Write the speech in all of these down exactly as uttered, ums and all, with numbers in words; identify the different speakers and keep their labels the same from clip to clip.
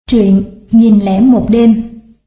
Speaker 1: Truyện Nghìn lẻ một đêm.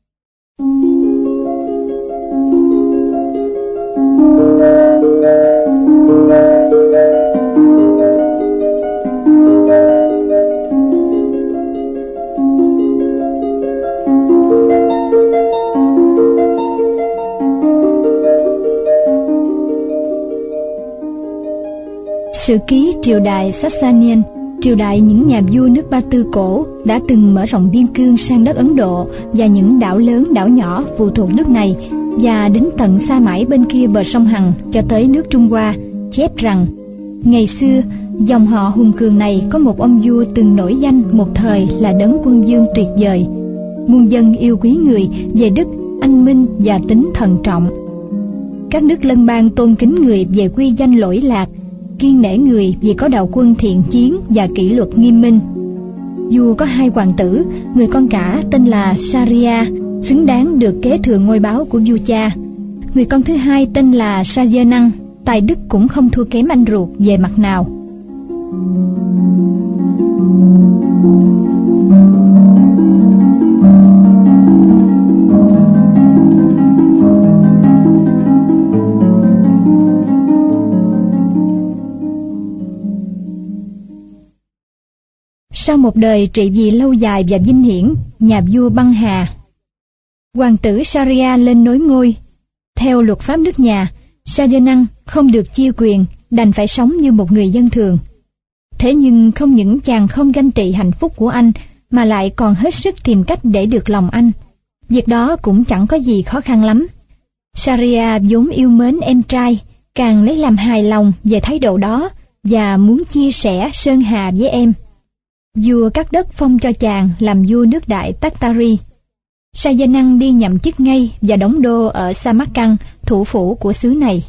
Speaker 1: Sử ký triều đại Sasanian, triều đại những nhà vua nước Ba Tư cổ, đã từng mở rộng biên cương sang đất Ấn Độ và những đảo lớn đảo nhỏ phụ thuộc nước này, và đến tận xa mãi bên kia bờ sông Hằng cho tới nước Trung Hoa, chép rằng ngày xưa dòng họ hùng cường này có một ông vua từng nổi danh một thời là đấng quân vương tuyệt vời, muôn dân yêu quý người về đức, anh minh và tính thận trọng. Các nước lân bang tôn kính người về quy danh lỗi lạc, kiên nể người vì có đạo quân thiện chiến và kỷ luật nghiêm minh. Vua có hai hoàng tử, người con cả tên là Sharia, xứng đáng được kế thừa ngôi báu của vua cha. Người con thứ hai tên là Sajanang, tài đức cũng không thua kém anh ruột về mặt nào. Sau một đời trị vì lâu dài và vinh hiển, nhà vua băng hà, hoàng tử Sharia lên nối ngôi. Theo luật pháp nước nhà, Sajanang không được chia quyền, đành phải sống như một người dân thường. Thế nhưng không những chàng không ganh tị hạnh phúc của anh, mà lại còn hết sức tìm cách để được lòng anh. Việc đó cũng chẳng có gì khó khăn lắm. Sharia vốn yêu mến em trai, càng lấy làm hài lòng về thái độ đó và muốn chia sẻ sơn hà với em. Vua cắt đất phong cho chàng làm vua nước Đại Taktari. Sajanang đi nhậm chức ngay và đóng đô ở Samarkand, thủ phủ của xứ này.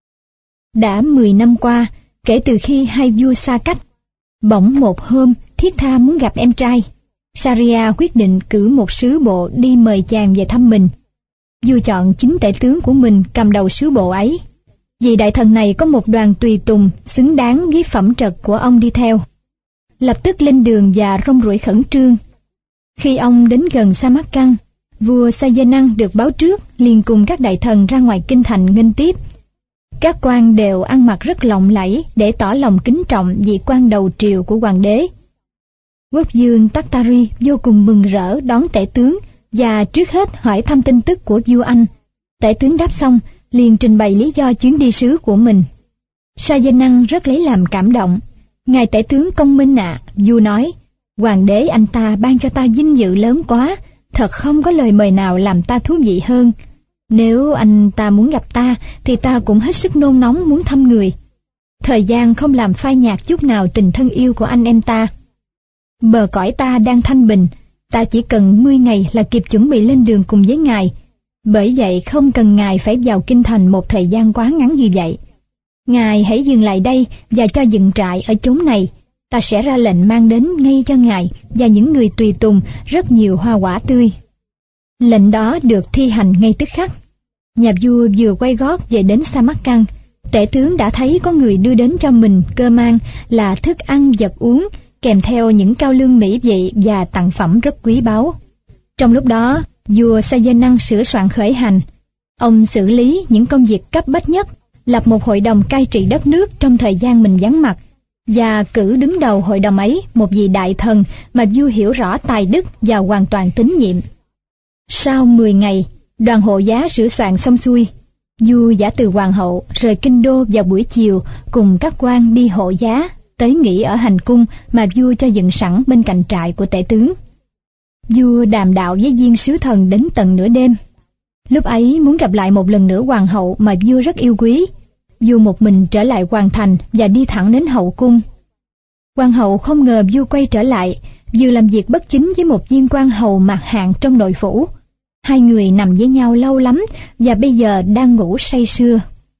Speaker 1: Đã mười năm qua, kể từ khi hai vua xa cách, bỗng một hôm thiết tha muốn gặp em trai. Sharia quyết định cử một sứ bộ đi mời chàng về thăm mình. Vua chọn chính tể tướng của mình cầm đầu sứ bộ ấy. Vị đại thần này có một đoàn tùy tùng xứng đáng với phẩm trật của ông đi theo. Lập tức lên đường và rong ruổi khẩn trương. Khi ông đến gần Samarkand, vua Sajanang được báo trước liền cùng các đại thần ra ngoài kinh thành nghênh tiếp. Các quan đều ăn mặc rất lộng lẫy để tỏ lòng kính trọng vị quan đầu triều của hoàng đế. Quốc vương Taktari vô cùng mừng rỡ đón tể tướng và trước hết hỏi thăm tin tức của vua anh. Tể tướng đáp xong liền trình bày lý do chuyến đi sứ của mình. Sajanang rất lấy làm cảm động. Ngài tể tướng công minh ạ, à, vua nói, hoàng đế anh ta ban cho ta vinh dự lớn quá, thật không có lời mời nào làm ta thú vị hơn. Nếu anh ta muốn gặp ta, thì ta cũng hết sức nôn nóng muốn thăm người. Thời gian không làm phai nhạt chút nào tình thân yêu của anh em ta. Bờ cõi ta đang thanh bình, ta chỉ cần mười ngày là kịp chuẩn bị lên đường cùng với ngài. Bởi vậy không cần ngài phải vào kinh thành một thời gian quá ngắn như vậy. Ngài hãy dừng lại đây và cho dựng trại ở chốn này. Ta sẽ ra lệnh mang đến ngay cho ngài và những người tùy tùng rất nhiều hoa quả tươi. Lệnh đó được thi hành ngay tức khắc. Nhà vua vừa quay gót về đến Samarkand, tể tướng đã thấy có người đưa đến cho mình cơ mang là thức ăn vật uống, kèm theo những cao lương mỹ vị và tặng phẩm rất quý báu. Trong lúc đó, vua Sajanang sửa soạn khởi hành. Ông xử lý những công việc cấp bách nhất, lập một hội đồng cai trị đất nước trong thời gian mình vắng mặt, và cử đứng đầu hội đồng ấy một vị đại thần mà vua hiểu rõ tài đức và hoàn toàn tín nhiệm. Sau mười ngày, đoàn hộ giá sửa soạn xong xuôi, vua giả từ hoàng hậu rời kinh đô vào buổi chiều cùng các quan đi hộ giá tới nghỉ ở hành cung mà vua cho dựng sẵn bên cạnh trại của tể tướng. Vua đàm đạo với viên sứ thần đến tận nửa đêm. Lúc ấy muốn gặp lại một lần nữa hoàng hậu mà vua rất yêu quý. Vua một mình trở lại hoàng thành và đi thẳng đến hậu cung. Hoàng hậu không ngờ vua quay trở lại, vừa làm việc bất chính với một viên quan hầu mạc hạng trong nội phủ. Hai người nằm với nhau lâu lắm và bây giờ đang ngủ say sưa.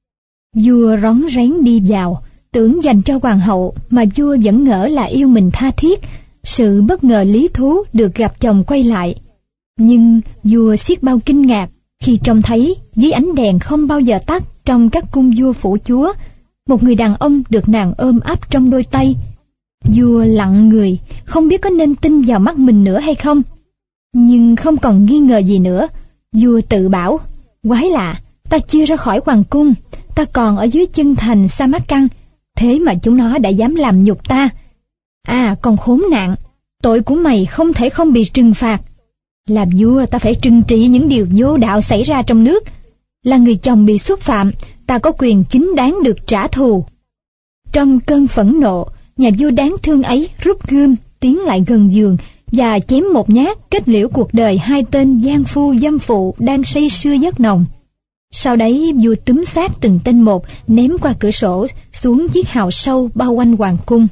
Speaker 1: Vua rón rén đi vào, tưởng dành cho hoàng hậu mà vua vẫn ngỡ là yêu mình tha thiết, sự bất ngờ lý thú được gặp chồng quay lại. Nhưng vua xiết bao kinh ngạc khi trông thấy dưới ánh đèn không bao giờ tắt trong các cung vua phủ chúa, một người đàn ông được nàng ôm ấp trong đôi tay. Vua lặng người, không biết có nên tin vào mắt mình nữa hay không, Nhưng không còn nghi ngờ gì nữa, vua tự bảo, quái lạ, ta chưa ra khỏi hoàng cung, ta còn ở dưới chân thành Samarkand, thế mà chúng nó đã dám làm nhục ta. À, còn khốn nạn, tội của mày không thể không bị trừng phạt. Làm vua ta phải trừng trị những điều vô đạo xảy ra trong nước. Là người chồng bị xúc phạm, ta có quyền chính đáng được trả thù. Trong cơn phẫn nộ, nhà vua đáng thương ấy rút gươm tiến lại gần giường và chém một nhát, kết liễu cuộc đời hai tên gian phu dâm phụ đang say sưa giấc nồng. Sau đấy vua túm xác từng tên một, ném qua cửa sổ xuống chiếc hào sâu bao quanh hoàng cung.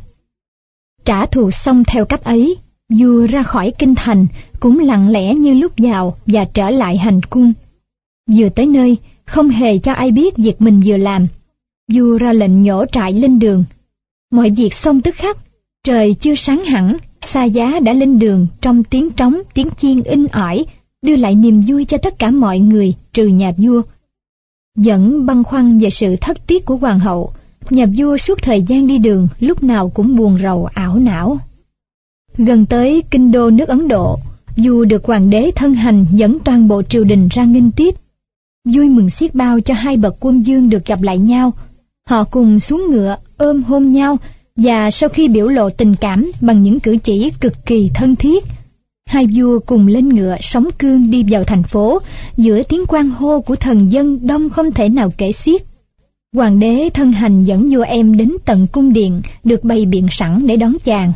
Speaker 1: Trả thù xong theo cách ấy, vua ra khỏi kinh thành, cũng lặng lẽ như lúc vào và trở lại hành cung. Vừa tới nơi, không hề cho ai biết việc mình vừa làm. Vua ra lệnh nhổ trại lên đường. Mọi việc xong tức khắc, trời chưa sáng hẳn, xa giá đã lên đường trong tiếng trống, tiếng chiên inh ỏi, đưa lại niềm vui cho tất cả mọi người trừ nhà vua. Vẫn băn khoăn về sự thất tiết của hoàng hậu, nhà vua suốt thời gian đi đường lúc nào cũng buồn rầu ảo não. Gần tới kinh đô nước Ấn Độ, vua được hoàng đế thân hành dẫn toàn bộ triều đình ra nghênh tiếp. Vui mừng xiết bao cho hai bậc quân vương được gặp lại nhau. Họ cùng xuống ngựa ôm hôn nhau, và sau khi biểu lộ tình cảm bằng những cử chỉ cực kỳ thân thiết, hai vua cùng lên ngựa sóng cương đi vào thành phố, giữa tiếng quan hô của thần dân đông không thể nào kể xiết. Hoàng đế thân hành dẫn vua em đến tận cung điện được bày biện sẵn để đón chàng.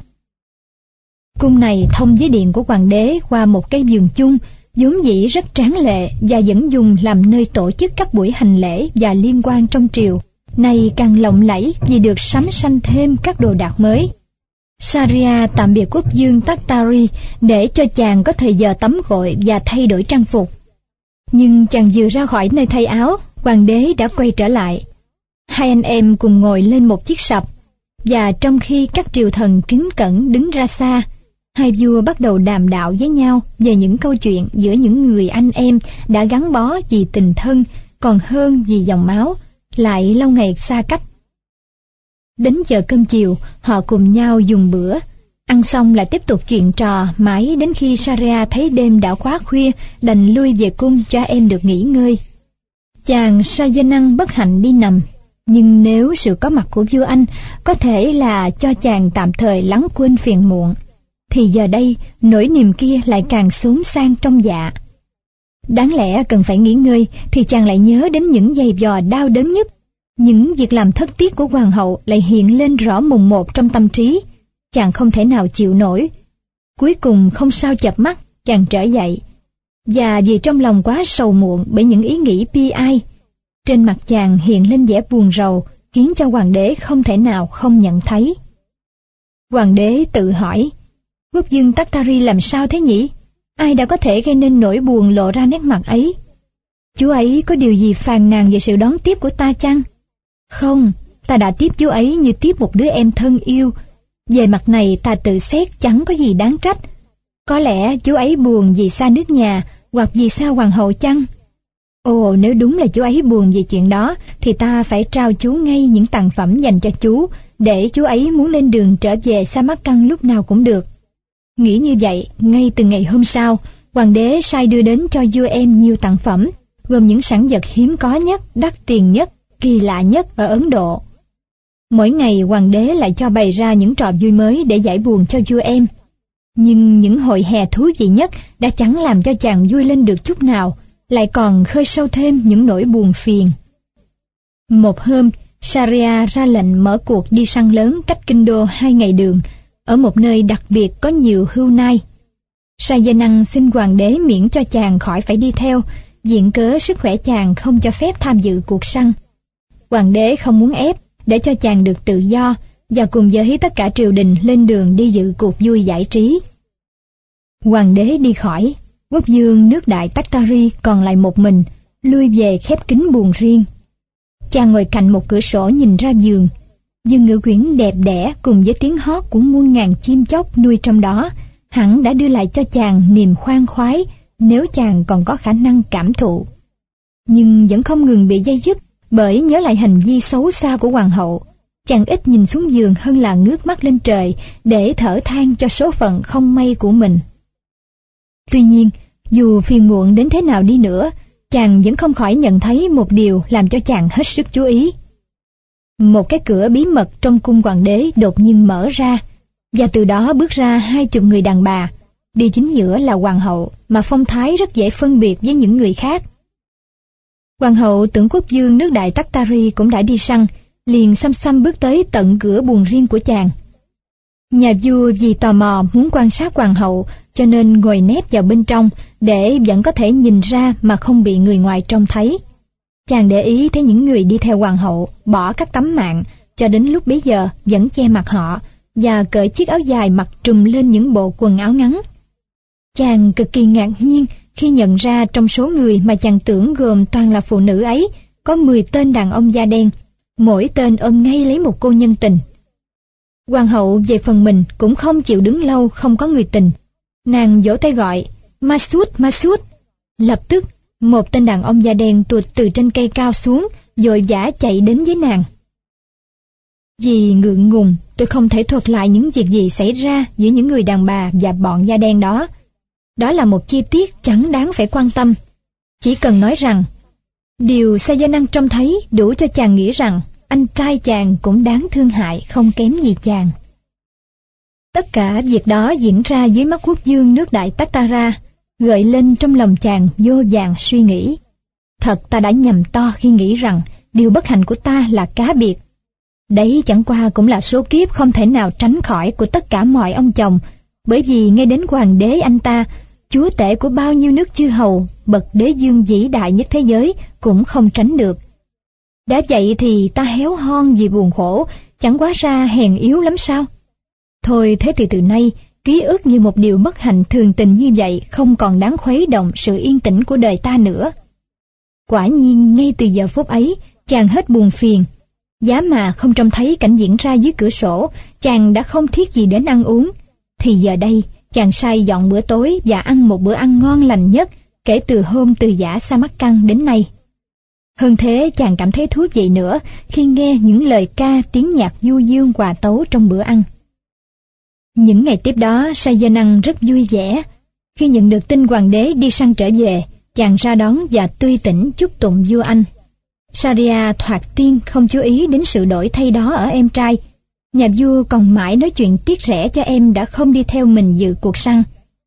Speaker 1: Cung này thông với điện của hoàng đế qua một cái vườn chung, vốn dĩ rất tráng lệ và vẫn dùng làm nơi tổ chức các buổi hành lễ và liên quan trong triều, nay càng lộng lẫy vì được sắm sanh thêm các đồ đạc mới. Sharia tạm biệt quốc vương Takhtari để cho chàng có thời giờ tắm gội và thay đổi trang phục. Nhưng chàng vừa ra khỏi nơi thay áo, hoàng đế đã quay trở lại. Hai anh em cùng ngồi lên một chiếc sập, và trong khi các triều thần kính cẩn đứng ra xa, hai vua bắt đầu đàm đạo với nhau về những câu chuyện giữa những người anh em đã gắn bó vì tình thân, còn hơn vì dòng máu, lại lâu ngày xa cách. Đến giờ cơm chiều, họ cùng nhau dùng bữa, ăn xong lại tiếp tục chuyện trò mãi đến khi Sharia thấy đêm đã quá khuya, đành lui về cung cho em được nghỉ ngơi. Chàng Sajanang bất hạnh đi nằm, nhưng nếu sự có mặt của vua anh có thể là cho chàng tạm thời lắng quên phiền muộn, thì giờ đây nỗi niềm kia lại càng xốn sang trong dạ. Đáng lẽ cần phải nghỉ ngơi thì chàng lại nhớ đến những giày vò đau đớn nhất. Những việc làm thất tiết của hoàng hậu lại hiện lên rõ mồn một trong tâm trí. Chàng không thể nào chịu nổi. Cuối cùng không sao chợp mắt, chàng trở dậy. Và vì trong lòng quá sầu muộn bởi những ý nghĩ bi ai, trên mặt chàng hiện lên vẻ buồn rầu, khiến cho hoàng đế không thể nào không nhận thấy. Hoàng đế tự hỏi, quốc vương Takhtari làm sao thế nhỉ? Ai đã có thể gây nên nỗi buồn lộ ra nét mặt ấy? Chú ấy có điều gì phàn nàn về sự đón tiếp của ta chăng? Không, ta đã tiếp chú ấy như tiếp một đứa em thân yêu. Về mặt này ta tự xét chẳng có gì đáng trách. Có lẽ chú ấy buồn vì xa nước nhà, hoặc vì xa hoàng hậu chăng? Ồ, nếu đúng là chú ấy buồn vì chuyện đó, thì ta phải trao chú ngay những tặng phẩm dành cho chú, để chú ấy muốn lên đường trở về Samarkand lúc nào cũng được. Nghĩ như vậy, ngay từ ngày hôm sau, hoàng đế sai đưa đến cho vua em nhiều tặng phẩm, gồm những sản vật hiếm có nhất, đắt tiền nhất, kỳ lạ nhất ở Ấn Độ. Mỗi ngày hoàng đế lại cho bày ra những trò vui mới để giải buồn cho vua em. Nhưng những hội hè thú vị nhất đã chẳng làm cho chàng vui lên được chút nào, lại còn khơi sâu thêm những nỗi buồn phiền. Một hôm, Sharia ra lệnh mở cuộc đi săn lớn cách kinh đô hai ngày đường, ở một nơi đặc biệt có nhiều hươu nai. Sajanang xin hoàng đế miễn cho chàng khỏi phải đi theo, viện cớ sức khỏe chàng không cho phép tham dự cuộc săn. Hoàng đế không muốn ép, để cho chàng được tự do, và cùng với tất cả triều đình lên đường đi dự cuộc vui giải trí. Hoàng đế đi khỏi, quốc vương nước Đại Takhtari còn lại một mình, lui về khép kín buồng riêng. Chàng ngồi cạnh một cửa sổ nhìn ra vườn. Dương ngữ quyển đẹp đẽ cùng với tiếng hót của muôn ngàn chim chóc nuôi trong đó, hẳn đã đưa lại cho chàng niềm khoan khoái, nếu chàng còn có khả năng cảm thụ. Nhưng vẫn không ngừng bị day dứt bởi nhớ lại hành vi xấu xa của hoàng hậu. Chàng ít nhìn xuống giường hơn là ngước mắt lên trời để thở than cho số phận không may của mình. Tuy nhiên, dù phiền muộn đến thế nào đi nữa, chàng vẫn không khỏi nhận thấy một điều làm cho chàng hết sức chú ý. Một cái cửa bí mật trong cung hoàng đế đột nhiên mở ra, và từ đó bước ra hai chục người đàn bà, đi chính giữa là hoàng hậu mà phong thái rất dễ phân biệt với những người khác. Hoàng hậu tưởng quốc vương nước Đại Tartary cũng đã đi săn, liền xăm xăm bước tới tận cửa buồng riêng của chàng. Nhà vua vì tò mò muốn quan sát hoàng hậu, cho nên ngồi nép vào bên trong để vẫn có thể nhìn ra mà không bị người ngoài trông thấy. Chàng để ý thấy những người đi theo hoàng hậu bỏ các tấm mạn cho đến lúc bấy giờ vẫn che mặt họ và cởi chiếc áo dài mặc trùm lên những bộ quần áo ngắn. Chàng cực kỳ ngạc nhiên khi nhận ra trong số người mà chàng tưởng gồm toàn là phụ nữ ấy, có mười tên đàn ông da đen, mỗi tên ôm ngay lấy một cô nhân tình. Hoàng hậu về phần mình cũng không chịu đứng lâu không có người tình. Nàng vỗ tay gọi, Masud, Masud. Lập tức, một tên đàn ông da đen tuột từ trên cây cao xuống, vội vã chạy đến với nàng. Vì ngượng ngùng, tôi không thể thuật lại những việc gì xảy ra giữa những người đàn bà và bọn da đen đó. Đó là một chi tiết chẳng đáng phải quan tâm. Chỉ cần nói rằng, điều Sa Gia Năng trông thấy đủ cho chàng nghĩ rằng anh trai chàng cũng đáng thương hại không kém gì chàng. Tất cả việc đó diễn ra dưới mắt quốc vương nước Đại Taktara, gợi lên trong lòng chàng vô vàn suy nghĩ. Thật ta đã nhầm to khi nghĩ rằng điều bất hạnh của ta là cá biệt. Đấy chẳng qua cũng là số kiếp không thể nào tránh khỏi của tất cả mọi ông chồng, bởi vì ngay đến hoàng đế anh ta, chúa tể của bao nhiêu nước chư hầu, bậc đế dương vĩ đại nhất thế giới cũng không tránh được. Đã vậy thì ta héo hon vì buồn khổ, chẳng quá ra hèn yếu lắm sao? Thôi thế thì từ nay, ký ức như một điều bất hạnh thường tình như vậy không còn đáng khuấy động sự yên tĩnh của đời ta nữa. Quả nhiên ngay từ giờ phút ấy, chàng hết buồn phiền. Giá mà không trông thấy cảnh diễn ra dưới cửa sổ, chàng đã không thiết gì đến ăn uống. Thì giờ đây, chàng sai dọn bữa tối và ăn một bữa ăn ngon lành nhất kể từ hôm từ giã Samarkand đến nay. Hơn thế, chàng cảm thấy thú vị nữa khi nghe những lời ca tiếng nhạc du dương hòa tấu trong bữa ăn. Những ngày tiếp đó, Sa Gia Năng rất vui vẻ. Khi nhận được tin hoàng đế đi săn trở về, chàng ra đón và tươi tỉnh chúc tụng vua Anh. Sharia thoạt tiên không chú ý đến sự đổi thay đó ở em trai. Nhà vua còn mãi nói chuyện tiếc rẻ cho em đã không đi theo mình dự cuộc săn.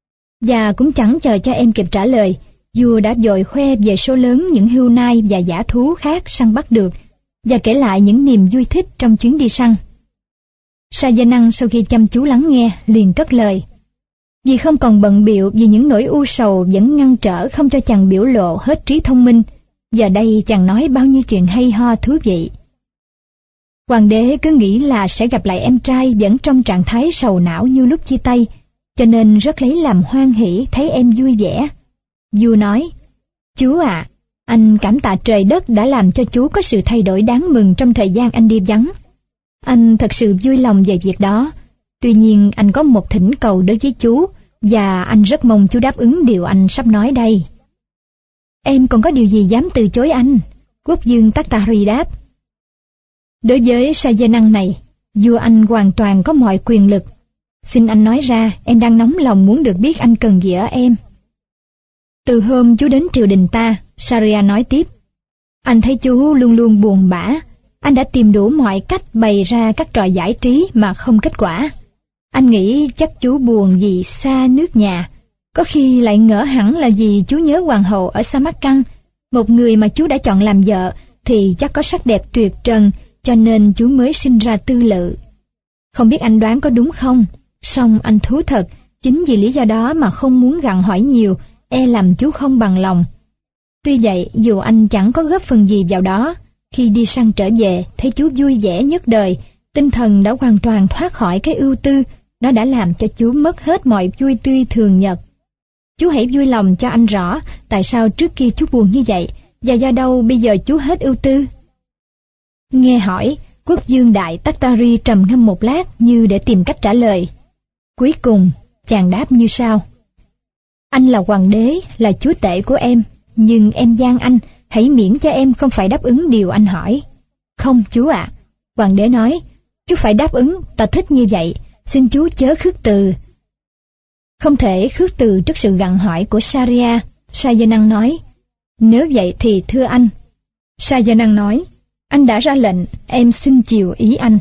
Speaker 1: Và cũng chẳng chờ cho em kịp trả lời, vua đã vội khoe về số lớn những hươu nai và dã thú khác săn bắt được, và kể lại những niềm vui thích trong chuyến đi săn. Sa Gia Năng sau khi chăm chú lắng nghe, liền cất lời. Vì không còn bận bịu vì những nỗi u sầu vẫn ngăn trở không cho chàng biểu lộ hết trí thông minh, giờ đây chàng nói bao nhiêu chuyện hay ho thú vị. Hoàng đế cứ nghĩ là sẽ gặp lại em trai vẫn trong trạng thái sầu não như lúc chia tay, cho nên rất lấy làm hoan hỉ thấy em vui vẻ. Vua nói, chú ạ, à, anh cảm tạ trời đất đã làm cho chú có sự thay đổi đáng mừng trong thời gian anh đi vắng. Anh thật sự vui lòng về việc đó. Tuy nhiên anh có một thỉnh cầu đối với chú, và anh rất mong chú đáp ứng điều anh sắp nói đây. Em còn có điều gì dám từ chối anh? Quốc vương Taktari đáp. Đối với Sa Gia Năng này, vua Anh hoàn toàn có mọi quyền lực. Xin anh nói ra, em đang nóng lòng muốn được biết anh cần gì ở em. Từ hôm chú đến triều đình ta, Sharia nói tiếp, anh thấy chú luôn luôn buồn bã. Anh đã tìm đủ mọi cách bày ra các trò giải trí mà không kết quả. Anh nghĩ chắc chú buồn vì xa nước nhà. Có khi lại ngỡ hẳn là vì chú nhớ hoàng hậu ở Samarkand, một người mà chú đã chọn làm vợ thì chắc có sắc đẹp tuyệt trần, cho nên chú mới sinh ra tư lự. Không biết anh đoán có đúng không? Song anh thú thật, chính vì lý do đó mà không muốn gặng hỏi nhiều, e làm chú không bằng lòng. Tuy vậy, dù anh chẳng có góp phần gì vào đó, khi đi săn trở về, thấy chú vui vẻ nhất đời, tinh thần đã hoàn toàn thoát khỏi cái ưu tư, nó đã làm cho chú mất hết mọi vui tươi thường nhật. Chú hãy vui lòng cho anh rõ tại sao trước kia chú buồn như vậy, và do đâu bây giờ chú hết ưu tư. Nghe hỏi, quốc vương Đại Taktari trầm ngâm một lát như để tìm cách trả lời. Cuối cùng, chàng đáp như sau. Anh là hoàng đế, là chúa tể của em, nhưng em gian anh, hãy miễn cho em không phải đáp ứng điều anh hỏi. Không chú ạ, à, hoàng đế nói, chú phải đáp ứng, ta thích như vậy, xin chú chớ khước từ. Không thể khước từ trước sự gặng hỏi của Sharia, Sajanang nói, nếu vậy thì thưa anh. Sajanang nói, anh đã ra lệnh, em xin chiều ý anh.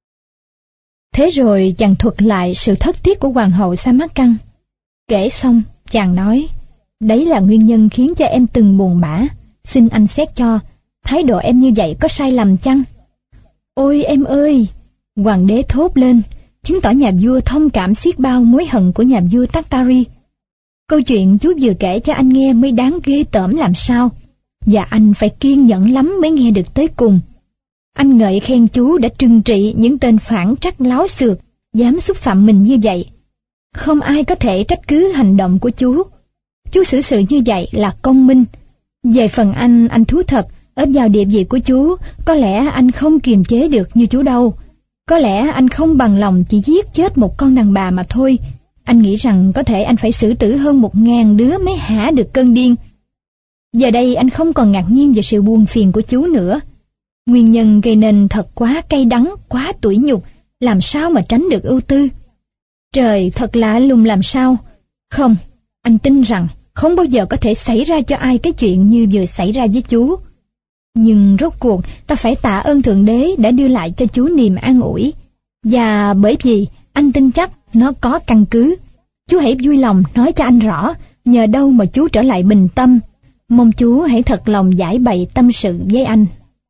Speaker 1: Thế rồi chàng thuật lại sự thất tiếc của hoàng hậu Samarkand. Kể xong, chàng nói, đấy là nguyên nhân khiến cho em từng buồn bã, xin anh xét cho, thái độ em như vậy có sai lầm chăng? Ôi em ơi! Hoàng đế thốt lên, chứng tỏ nhà vua thông cảm xiết bao mối hận của nhà vua Tartary. Câu chuyện chú vừa kể cho anh nghe mới đáng ghê tởm làm sao, và anh phải kiên nhẫn lắm mới nghe được tới cùng. Anh ngợi khen chú đã trừng trị những tên phản trắc láo xược, dám xúc phạm mình như vậy. Không ai có thể trách cứ hành động của chú. Chú xử sự như vậy là công minh. Về phần anh, anh thú thật, ở vào địa vị của chú, có lẽ anh không kiềm chế được như chú đâu. Có lẽ anh không bằng lòng chỉ giết chết một con đàn bà mà thôi. Anh nghĩ rằng có thể anh phải xử tử hơn một ngàn đứa mới hả được cơn điên. Giờ đây anh không còn ngạc nhiên về sự buồn phiền của chú nữa. Nguyên nhân gây nên thật quá cay đắng, quá tủi nhục, làm sao mà tránh được ưu tư. Trời thật lạ lùng làm sao. Không, anh tin rằng không bao giờ có thể xảy ra cho ai cái chuyện như vừa xảy ra với chú. Nhưng rốt cuộc ta phải tạ ơn Thượng Đế đã đưa lại cho chú niềm an ủi. Và bởi vì anh tin chắc nó có căn cứ, chú hãy vui lòng nói cho anh rõ nhờ đâu mà chú trở lại bình tâm. Mong chú hãy thật lòng giải bày tâm sự với anh.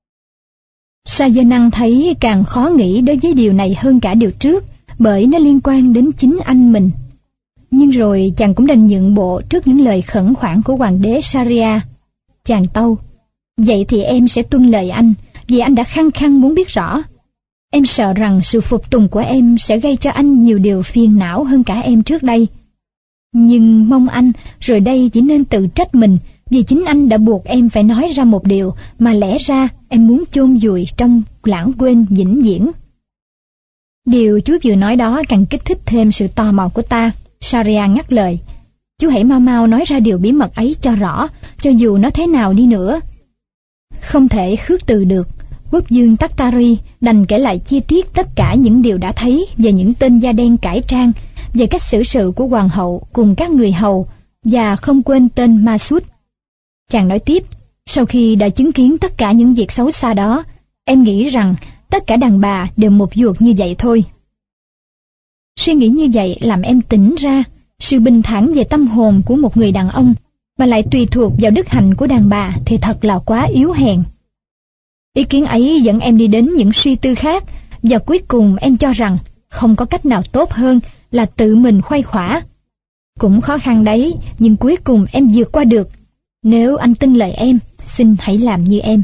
Speaker 1: Sajanang thấy càng khó nghĩ đối với điều này hơn cả điều trước, bởi nó liên quan đến chính anh mình. Nhưng rồi chàng cũng đành nhượng bộ trước những lời khẩn khoản của hoàng đế Sharia. Chàng tâu, vậy thì em sẽ tuân lời anh, vì anh đã khăng khăng muốn biết rõ. Em sợ rằng sự phục tùng của em sẽ gây cho anh nhiều điều phiền não hơn cả em trước đây. Nhưng mong anh rồi đây chỉ nên tự trách mình, vì chính anh đã buộc em phải nói ra một điều mà lẽ ra em muốn chôn vùi trong lãng quên vĩnh viễn. Điều chú vừa nói đó càng kích thích thêm sự tò mò của ta. Sharia ngắt lời, chú hãy mau mau nói ra điều bí mật ấy cho rõ, cho dù nó thế nào đi nữa. Không thể khước từ được, quốc vương Tartary đành kể lại chi tiết tất cả những điều đã thấy về những tên da đen cải trang, về cách xử sự của hoàng hậu cùng các người hầu, và không quên tên Masud. Chàng nói tiếp, sau khi đã chứng kiến tất cả những việc xấu xa đó, em nghĩ rằng tất cả đàn bà đều một ruột như vậy thôi. Suy nghĩ như vậy làm em tỉnh ra, sự bình thản về tâm hồn của một người đàn ông mà lại tùy thuộc vào đức hạnh của đàn bà thì thật là quá yếu hèn. Ý kiến ấy dẫn em đi đến những suy tư khác, và cuối cùng em cho rằng không có cách nào tốt hơn là tự mình khuây khỏa. Cũng khó khăn đấy, nhưng cuối cùng em vượt qua được. Nếu anh tin lời em, xin hãy làm như em.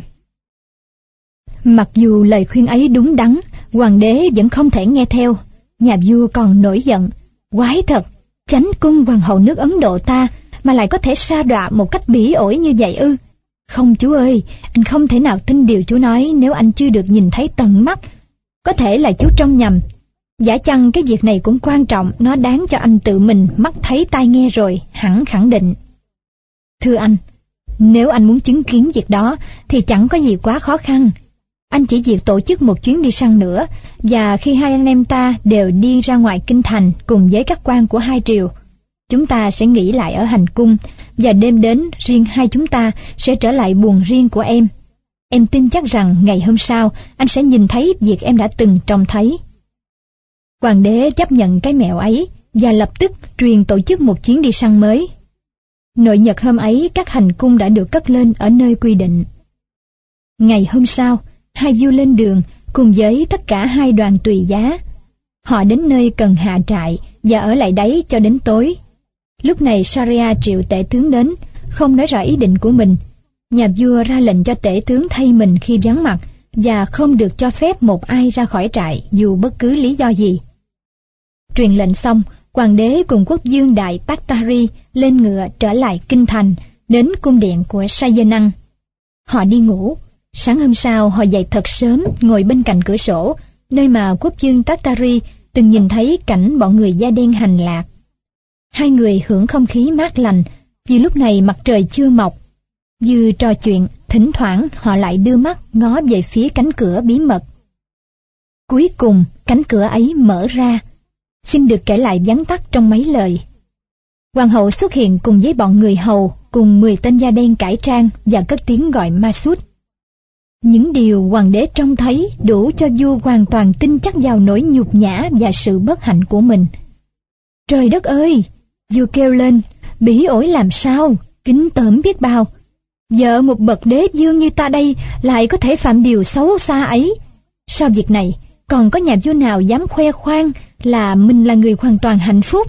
Speaker 1: Mặc dù lời khuyên ấy đúng đắn, hoàng đế vẫn không thể nghe theo. Nhà vua còn nổi giận, quái thật, chánh cung hoàng hậu nước Ấn Độ ta mà lại có thể sa đọa một cách bỉ ổi như vậy ư? Không chú ơi, anh không thể nào tin điều chú nói nếu anh chưa được nhìn thấy tận mắt. Có thể là chú trông nhầm. Giả chăng cái việc này cũng quan trọng, nó đáng cho anh tự mình mắt thấy tai nghe rồi, hẳn khẳng định. Thưa anh, nếu anh muốn chứng kiến việc đó thì chẳng có gì quá khó khăn. Anh chỉ việc tổ chức một chuyến đi săn nữa, và khi hai anh em ta đều đi ra ngoài kinh thành cùng với các quan của hai triều, chúng ta sẽ nghỉ lại ở hành cung, và đêm đến riêng hai chúng ta sẽ trở lại buồng riêng của em. Em tin chắc rằng ngày hôm sau anh sẽ nhìn thấy việc em đã từng trông thấy. Hoàng đế chấp nhận cái mẹo ấy và lập tức truyền tổ chức một chuyến đi săn mới. Nội nhật hôm ấy các hành cung đã được cất lên ở nơi quy định. Ngày hôm sau, hai vua lên đường cùng với tất cả hai đoàn tùy giá. Họ đến nơi cần hạ trại và ở lại đấy cho đến tối. Lúc này Sharia triệu tể tướng đến, không nói rõ ý định của mình. Nhà vua ra lệnh cho tể tướng thay mình khi vắng mặt và không được cho phép một ai ra khỏi trại dù bất cứ lý do gì. Truyền lệnh xong, hoàng đế cùng quốc vương đại Tartary lên ngựa trở lại kinh thành, đến cung điện của Sajanang. Họ đi ngủ. Sáng hôm sau họ dậy thật sớm, ngồi bên cạnh cửa sổ, nơi mà quốc vương Tartary từng nhìn thấy cảnh bọn người da đen hành lạc. Hai người hưởng không khí mát lành, vì lúc này mặt trời chưa mọc. Vừa trò chuyện, thỉnh thoảng họ lại đưa mắt ngó về phía cánh cửa bí mật. Cuối cùng, cánh cửa ấy mở ra. Xin được kể lại vắn tắt trong mấy lời. Hoàng hậu xuất hiện cùng với bọn người hầu, cùng mười tên da đen cải trang và cất tiếng gọi Masud. Những điều hoàng đế trông thấy đủ cho vua hoàn toàn tin chắc vào nỗi nhục nhã và sự bất hạnh của mình. Trời đất ơi! Vua kêu lên, bỉ ổi làm sao, kính tởm biết bao. Vợ một bậc đế vương như ta đây lại có thể phạm điều xấu xa ấy. Sau việc này, còn có nhà vua nào dám khoe khoang là mình là người hoàn toàn hạnh phúc?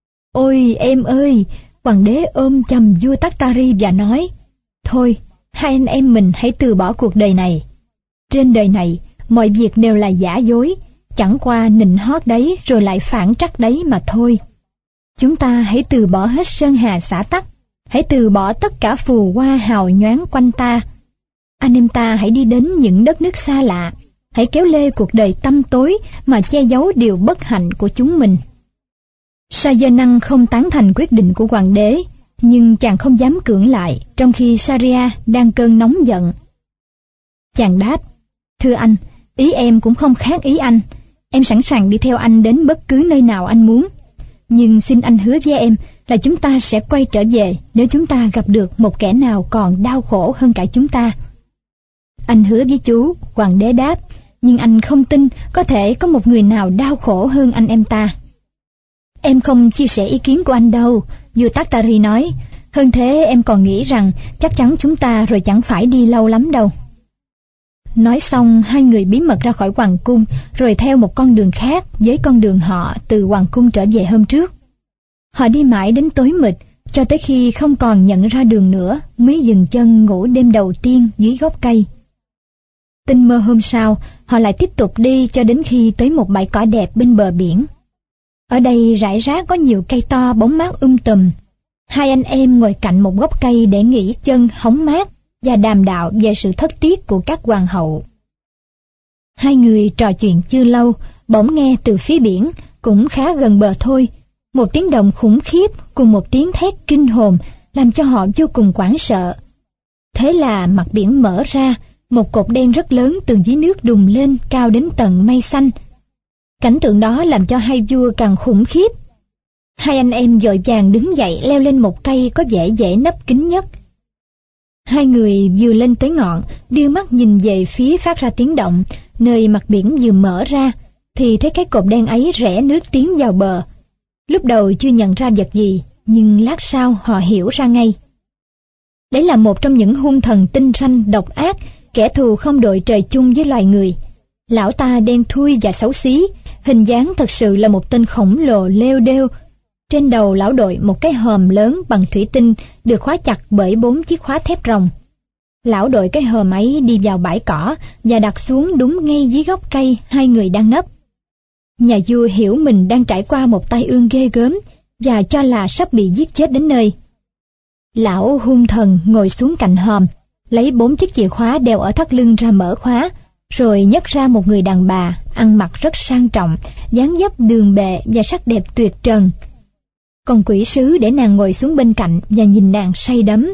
Speaker 1: Ôi em ơi! Hoàng đế ôm chầm vua Takhtari và nói, thôi, hai anh em mình hãy từ bỏ cuộc đời này. Trên đời này, mọi việc đều là giả dối, chẳng qua nịnh hót đấy rồi lại phản trắc đấy mà thôi. Chúng ta hãy từ bỏ hết sơn hà xã tắc, hãy từ bỏ tất cả phù hoa hào nhoáng quanh ta. Anh em ta hãy đi đến những đất nước xa lạ, hãy kéo lê cuộc đời tăm tối mà che giấu điều bất hạnh của chúng mình. Sajanang không tán thành quyết định của hoàng đế, nhưng chàng không dám cưỡng lại trong khi Sharia đang cơn nóng giận. Chàng đáp, thưa anh, ý em cũng không khác ý anh, em sẵn sàng đi theo anh đến bất cứ nơi nào anh muốn. Nhưng xin anh hứa với em là chúng ta sẽ quay trở về nếu chúng ta gặp được một kẻ nào còn đau khổ hơn cả chúng ta. Anh hứa với chú, hoàng đế đáp, nhưng anh không tin có thể có một người nào đau khổ hơn anh em ta. Em không chia sẻ ý kiến của anh đâu, vua Takhtari nói, hơn thế em còn nghĩ rằng chắc chắn chúng ta rồi chẳng phải đi lâu lắm đâu. Nói xong, hai người bí mật ra khỏi hoàng cung, rồi theo một con đường khác với con đường họ từ hoàng cung trở về hôm trước. Họ đi mãi đến tối mịt, cho tới khi không còn nhận ra đường nữa mới dừng chân ngủ đêm đầu tiên dưới gốc cây. Tinh mơ hôm sau, họ lại tiếp tục đi cho đến khi tới một bãi cỏ đẹp bên bờ biển. Ở đây rải rác có nhiều cây to bóng mát um tùm. Hai anh em ngồi cạnh một gốc cây để nghỉ chân hóng mát và đàm đạo về sự thất tiếc của các hoàng hậu. Hai người trò chuyện chưa lâu, bỗng nghe từ phía biển, cũng khá gần bờ thôi, một tiếng động khủng khiếp cùng một tiếng thét kinh hồn làm cho họ vô cùng hoảng sợ. Thế là mặt biển mở ra, một cột đen rất lớn từ dưới nước đùng lên cao đến tận mây xanh. Cảnh tượng đó làm cho hai vua càng khủng khiếp. Hai anh em vội vàng đứng dậy leo lên một cây có vẻ dễ nấp kín nhất. Hai người vừa lên tới ngọn, đưa mắt nhìn về phía phát ra tiếng động, nơi mặt biển vừa mở ra, thì thấy cái cột đen ấy rẽ nước tiến vào bờ. Lúc đầu chưa nhận ra vật gì, nhưng lát sau họ hiểu ra ngay. Đấy là một trong những hung thần tinh ranh độc ác, kẻ thù không đội trời chung với loài người. Lão ta đen thui và xấu xí, hình dáng thật sự là một tên khổng lồ lêu đêu. Trên đầu lão đội một cái hòm lớn bằng thủy tinh được khóa chặt bởi bốn chiếc khóa thép rồng. Lão đội cái hòm ấy đi vào bãi cỏ và đặt xuống đúng ngay dưới gốc cây hai người đang nấp. Nhà vua hiểu mình đang trải qua một tai ương ghê gớm và cho là sắp bị giết chết đến nơi. Lão hung thần ngồi xuống cạnh hòm, lấy bốn chiếc chìa khóa đeo ở thắt lưng ra mở khóa, rồi nhấc ra một người đàn bà ăn mặc rất sang trọng, dáng dấp đường bệ và sắc đẹp tuyệt trần. Còn quỷ sứ để nàng ngồi xuống bên cạnh và nhìn nàng say đắm.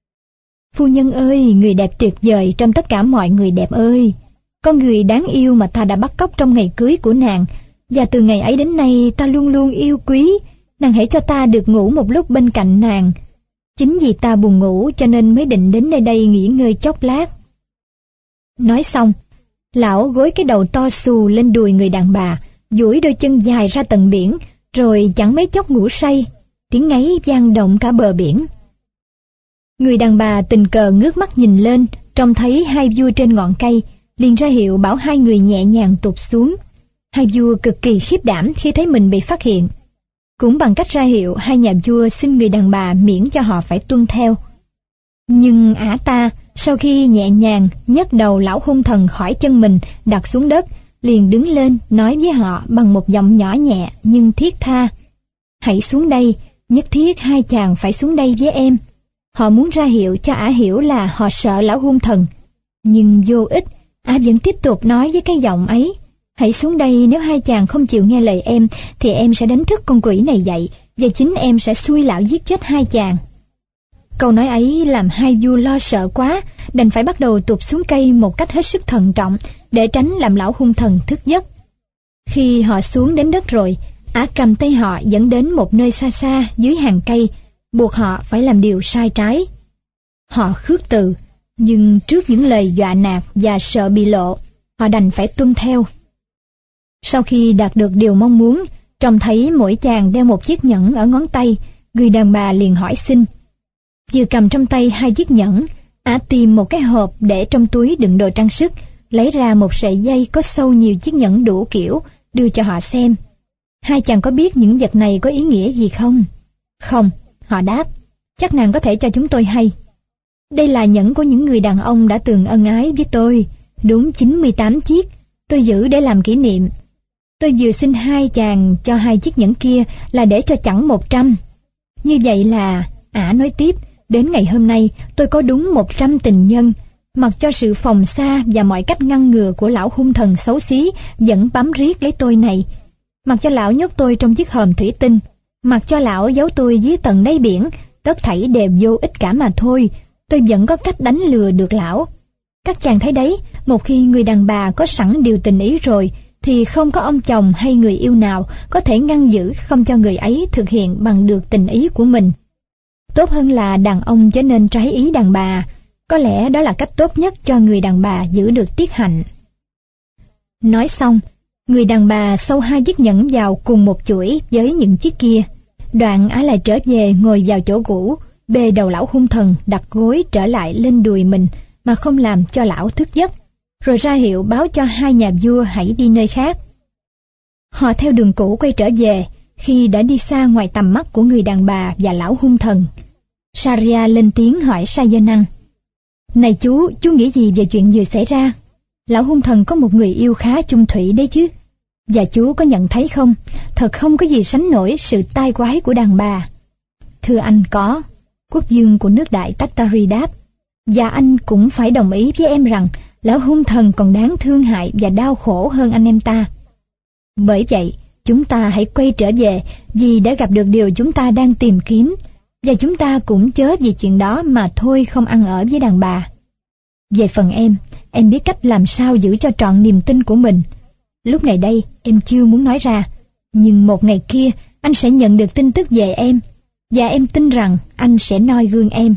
Speaker 1: Phu nhân ơi, người đẹp tuyệt vời trong tất cả mọi người đẹp ơi, con người đáng yêu mà ta đã bắt cóc trong ngày cưới của nàng, và từ ngày ấy đến nay ta luôn luôn yêu quý, nàng hãy cho ta được ngủ một lúc bên cạnh nàng. Chính vì ta buồn ngủ cho nên mới định đến nơi đây nghỉ ngơi chốc lát. Nói xong, lão gối cái đầu to xù lên đùi người đàn bà, duỗi đôi chân dài ra tận biển, rồi chẳng mấy chốc ngủ say, tiếng ngáy vang động cả bờ biển. Người đàn bà tình cờ ngước mắt nhìn lên, trông thấy hai vua trên ngọn cây, liền ra hiệu bảo hai người nhẹ nhàng tụt xuống. Hai vua cực kỳ khiếp đảm khi thấy mình bị phát hiện. Cũng bằng cách ra hiệu, hai nhà vua xin người đàn bà miễn cho họ phải tuân theo. Nhưng ả ta, sau khi nhẹ nhàng nhấc đầu lão hung thần khỏi chân mình đặt xuống đất, liền đứng lên nói với họ bằng một giọng nhỏ nhẹ nhưng thiết tha: "Hãy xuống đây, nhất thiết hai chàng phải xuống đây với em." Họ muốn ra hiệu cho ả hiểu là họ sợ lão hung thần, nhưng vô ích, ả vẫn tiếp tục nói với cái giọng ấy: "Hãy xuống đây, nếu hai chàng không chịu nghe lời em thì em sẽ đánh thức con quỷ này dậy, và chính em sẽ xui lão giết chết hai chàng." Câu nói ấy làm hai vua lo sợ quá, đành phải bắt đầu tụt xuống cây một cách hết sức thận trọng để tránh làm lão hung thần thức giấc. Khi họ xuống đến đất rồi, Ả cầm tay họ dẫn đến một nơi xa xa dưới hàng cây, buộc họ phải làm điều sai trái. Họ khước từ, nhưng trước những lời dọa nạt và sợ bị lộ, họ đành phải tuân theo. Sau khi đạt được điều mong muốn, trông thấy mỗi chàng đeo một chiếc nhẫn ở ngón tay, người đàn bà liền hỏi xin. Vừa cầm trong tay hai chiếc nhẫn, Ả tìm một cái hộp để trong túi đựng đồ trang sức, lấy ra một sợi dây có sâu nhiều chiếc nhẫn đủ kiểu, đưa cho họ xem. Hai chàng có biết những vật này có ý nghĩa gì không? Không, họ đáp, chắc nàng có thể cho chúng tôi hay. Đây là nhẫn của những người đàn ông đã từng ân ái với tôi, đúng chín mươi tám chiếc, tôi giữ để làm kỷ niệm. Tôi vừa xin hai chàng cho hai chiếc nhẫn kia là để cho chẳng một trăm. Như vậy là, Ả nói tiếp, đến ngày hôm nay tôi có đúng một trăm tình nhân, mặc cho sự phòng xa và mọi cách ngăn ngừa của lão hung thần xấu xí vẫn bám riết lấy tôi này. Mặc cho lão nhốt tôi trong chiếc hòm thủy tinh, mặc cho lão giấu tôi dưới tận đáy biển, tất thảy đều vô ích cả mà thôi, tôi vẫn có cách đánh lừa được lão. Các chàng thấy đấy, một khi người đàn bà có sẵn điều tình ý rồi, thì không có ông chồng hay người yêu nào có thể ngăn giữ không cho người ấy thực hiện bằng được tình ý của mình. Tốt hơn là đàn ông trở nên trái ý đàn bà, có lẽ đó là cách tốt nhất cho người đàn bà giữ được tiết hạnh. Nói xong, người đàn bà sâu hai chiếc nhẫn vào cùng một chuỗi với những chiếc kia. Đoạn Ả lại trở về ngồi vào chỗ cũ, bê đầu lão hung thần đặt gối trở lại lên đùi mình mà không làm cho lão thức giấc, rồi ra hiệu báo cho hai nhà vua hãy đi nơi khác. Họ theo đường cũ quay trở về, khi đã đi xa ngoài tầm mắt của người đàn bà và lão hung thần. Saria lên tiếng hỏi Sa-gia-năng. Này chú, chú nghĩ gì về chuyện vừa xảy ra? Lão hung thần có một người yêu khá chung thủy đấy chứ. Và chú có nhận thấy không, thật không có gì sánh nổi sự tai quái của đàn bà. Thưa anh có, quốc vương của nước Đại Tartary đáp. Và anh cũng phải đồng ý với em rằng lão hung thần còn đáng thương hại và đau khổ hơn anh em ta. Bởi vậy, chúng ta hãy quay trở về vì đã gặp được điều chúng ta đang tìm kiếm, và chúng ta cũng chớ vì chuyện đó mà thôi không ăn ở với đàn bà. Về phần em, em biết cách làm sao giữ cho trọn niềm tin của mình. Lúc này đây, em chưa muốn nói ra, nhưng một ngày kia anh sẽ nhận được tin tức về em, và em tin rằng anh sẽ noi gương em.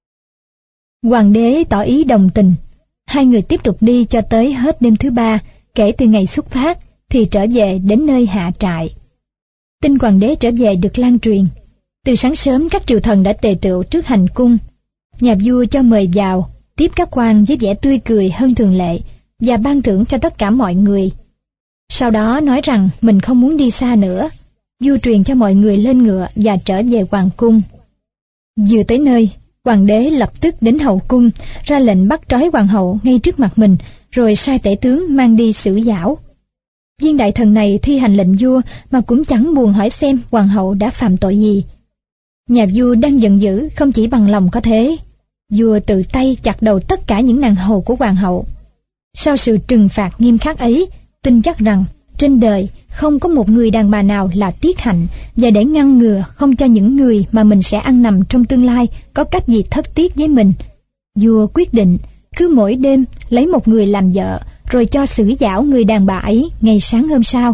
Speaker 1: Hoàng đế tỏ ý đồng tình. Hai người tiếp tục đi cho tới hết đêm thứ ba kể từ ngày xuất phát, thì trở về đến nơi hạ trại. Tin hoàng đế trở về được lan truyền. Từ sáng sớm các triều thần đã tề tựu trước hành cung. Nhà vua cho mời vào, tiếp các quan với vẻ tươi cười hơn thường lệ và ban thưởng cho tất cả mọi người. Sau đó nói rằng mình không muốn đi xa nữa. Vua truyền cho mọi người lên ngựa và trở về hoàng cung. Vừa tới nơi, hoàng đế lập tức đến hậu cung, ra lệnh bắt trói hoàng hậu ngay trước mặt mình, rồi sai tể tướng mang đi xử giảo. Viên đại thần này thi hành lệnh vua mà cũng chẳng buồn hỏi xem hoàng hậu đã phạm tội gì. Nhà vua đang giận dữ không chỉ bằng lòng có thế. Vua tự tay chặt đầu tất cả những nàng hầu của hoàng hậu. Sau sự trừng phạt nghiêm khắc ấy, tin chắc rằng trên đời không có một người đàn bà nào là tiết hạnh, và để ngăn ngừa không cho những người mà mình sẽ ăn nằm trong tương lai có cách gì thất tiết với mình, vua quyết định cứ mỗi đêm lấy một người làm vợ, rồi cho xử giảo người đàn bà ấy ngày sáng hôm sau.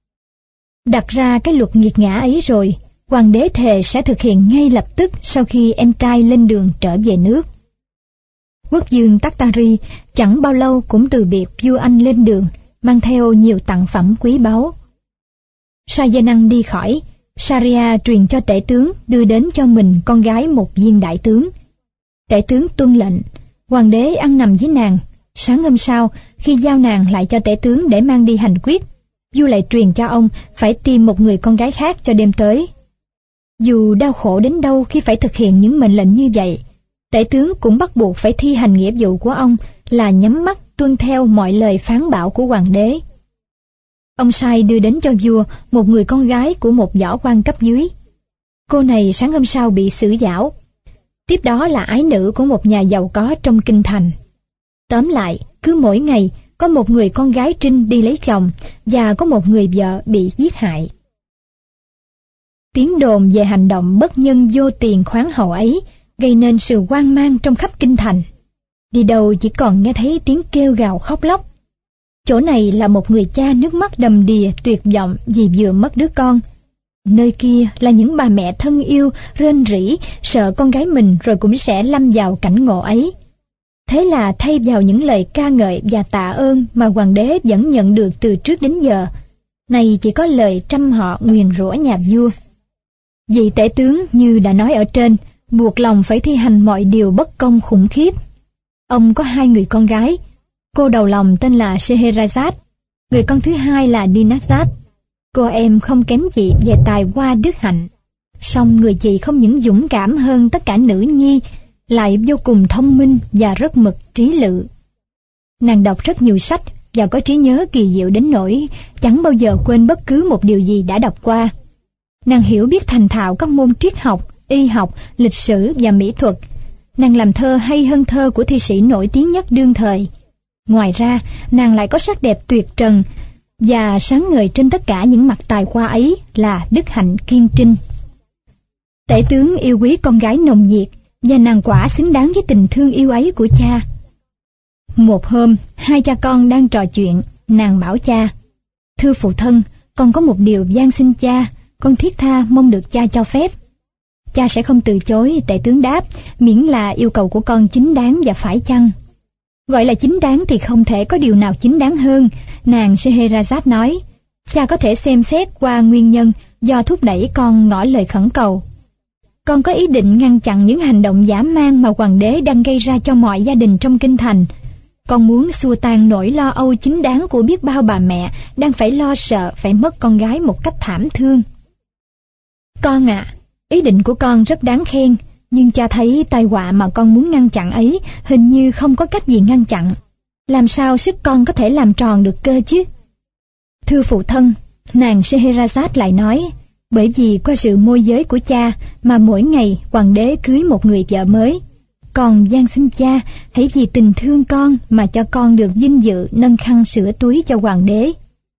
Speaker 1: Đặt ra cái luật nghiệt ngã ấy rồi, hoàng đế thề sẽ thực hiện ngay lập tức sau khi em trai lên đường trở về nước. Quốc vương Tartary chẳng bao lâu cũng từ biệt vua anh lên đường, mang theo nhiều tặng phẩm quý báu. Sa-gia-năng đi khỏi, Saria truyền cho tể tướng đưa đến cho mình con gái một viên đại tướng. Tể tướng tuân lệnh, hoàng đế ăn nằm với nàng. Sáng hôm sau, khi giao nàng lại cho tể tướng để mang đi hành quyết, vua lại truyền cho ông phải tìm một người con gái khác cho đêm tới. Dù đau khổ đến đâu khi phải thực hiện những mệnh lệnh như vậy, tể tướng cũng bắt buộc phải thi hành nghĩa vụ của ông là nhắm mắt tuân theo mọi lời phán bảo của hoàng đế. Ông sai đưa đến cho vua một người con gái của một võ quan cấp dưới. Cô này sáng hôm sau bị xử giảo. Tiếp đó là ái nữ của một nhà giàu có trong kinh thành. Tóm lại, cứ mỗi ngày có một người con gái trinh đi lấy chồng, và có một người vợ bị giết hại. Tiếng đồn về hành động bất nhân vô tiền khoáng hậu ấy gây nên sự hoang mang trong khắp kinh thành. Đi đâu chỉ còn nghe thấy tiếng kêu gào khóc lóc. Chỗ này là một người cha nước mắt đầm đìa tuyệt vọng vì vừa mất đứa con. Nơi kia là những bà mẹ thân yêu, rên rỉ, sợ con gái mình rồi cũng sẽ lâm vào cảnh ngộ ấy. Thế là thay vào những lời ca ngợi và tạ ơn mà hoàng đế vẫn nhận được từ trước đến giờ, này chỉ có lời trăm họ nguyền rủa nhà vua. Vị tể tướng như đã nói ở trên, buộc lòng phải thi hành mọi điều bất công khủng khiếp. Ông có hai người con gái, cô đầu lòng tên là Scheherazade, người con thứ hai là Dinazad. Cô em không kém chị về tài hoa đức hạnh, song người chị không những dũng cảm hơn tất cả nữ nhi, lại vô cùng thông minh và rất mực trí lự. Nàng đọc rất nhiều sách và có trí nhớ kỳ diệu đến nỗi chẳng bao giờ quên bất cứ một điều gì đã đọc qua. Nàng hiểu biết thành thạo các môn triết học, y học, lịch sử và mỹ thuật. Nàng làm thơ hay hơn thơ của thi sĩ nổi tiếng nhất đương thời. Ngoài ra, nàng lại có sắc đẹp tuyệt trần, và sáng ngời trên tất cả những mặt tài hoa ấy là đức hạnh kiên trinh. Tể tướng yêu quý con gái nồng nhiệt, và nàng quả xứng đáng với tình thương yêu ấy của cha. Một hôm, hai cha con đang trò chuyện, nàng bảo cha: "Thưa phụ thân, con có một điều van xin cha, con thiết tha mong được cha cho phép." "Cha sẽ không từ chối," tể tướng đáp, "miễn là yêu cầu của con chính đáng và phải chăng." "Gọi là chính đáng thì không thể có điều nào chính đáng hơn," nàng Scheherazade nói. "Cha có thể xem xét qua nguyên nhân do thúc đẩy con ngỏ lời khẩn cầu. Con có ý định ngăn chặn những hành động dã man mà hoàng đế đang gây ra cho mọi gia đình trong kinh thành. Con muốn xua tan nỗi lo âu chính đáng của biết bao bà mẹ đang phải lo sợ phải mất con gái một cách thảm thương." "Con ạ, à, ý định của con rất đáng khen, nhưng cha thấy tai họa mà con muốn ngăn chặn ấy hình như không có cách gì ngăn chặn. Làm sao sức con có thể làm tròn được cơ chứ?" "Thưa phụ thân," nàng Scheherazade lại nói, "bởi vì qua sự môi giới của cha mà mỗi ngày hoàng đế cưới một người vợ mới. Còn van xin cha hãy vì tình thương con mà cho con được vinh dự nâng khăn sửa túi cho hoàng đế."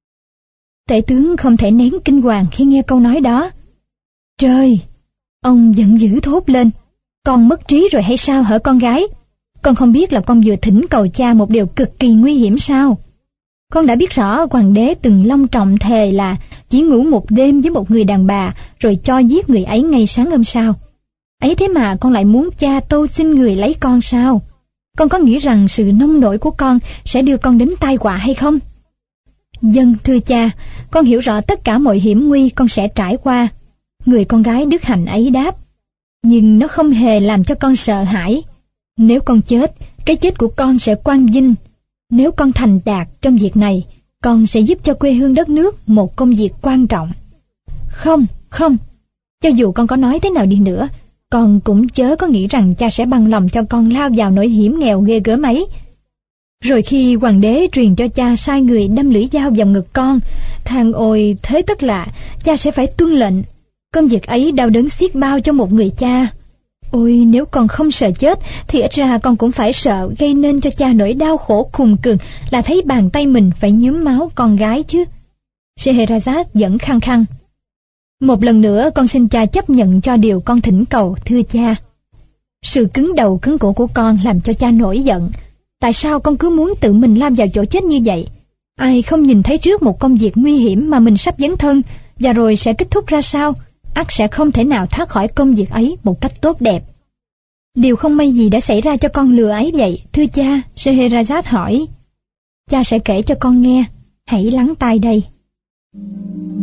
Speaker 1: Tể tướng không thể nén kinh hoàng khi nghe câu nói đó. "Trời!" ông giận dữ thốt lên, "con mất trí rồi hay sao hả con gái? Con không biết là con vừa thỉnh cầu cha một điều cực kỳ nguy hiểm sao? Con đã biết rõ hoàng đế từng long trọng thề là chỉ ngủ một đêm với một người đàn bà rồi cho giết người ấy ngay sáng hôm sau. Ấy thế mà con lại muốn cha tâu xin người lấy con sao? Con có nghĩ rằng sự nông nổi của con sẽ đưa con đến tai họa hay không?" "Vâng, thưa cha, con hiểu rõ tất cả mọi hiểm nguy con sẽ trải qua," người con gái đức hạnh ấy đáp. "Nhưng nó không hề làm cho con sợ hãi. Nếu con chết, cái chết của con sẽ quang vinh. Nếu con thành đạt trong việc này, con sẽ giúp cho quê hương đất nước một công việc quan trọng." "Không, không, cho dù con có nói thế nào đi nữa, con cũng chớ có nghĩ rằng cha sẽ bằng lòng cho con lao vào nỗi hiểm nghèo ghê gớm ấy." Rồi khi hoàng đế truyền cho cha sai người đâm lưỡi dao vào ngực con, than ôi thế tức là cha sẽ phải tuân lệnh. Công việc ấy đau đớn xiết bao cho một người cha. Ôi nếu con không sợ chết thì ít ra con cũng phải sợ gây nên cho cha nỗi đau khổ khùng cường là thấy bàn tay mình phải nhuốm máu con gái chứ. Scheherazade vẫn khăng khăng: "Một lần nữa con xin cha chấp nhận cho điều con thỉnh cầu, thưa cha." Sự cứng đầu cứng cổ của con làm cho cha nổi giận. Tại sao con cứ muốn tự mình lao vào chỗ chết như vậy? Ai không nhìn thấy trước một công việc nguy hiểm mà mình sắp dấn thân và rồi sẽ kết thúc ra sao? Ắt sẽ không thể nào thoát khỏi công việc ấy một cách tốt đẹp. "Điều không may gì đã xảy ra cho con lừa ấy vậy, thưa cha?" Scheherazade hỏi. "Cha sẽ kể cho con nghe, hãy lắng tai đây."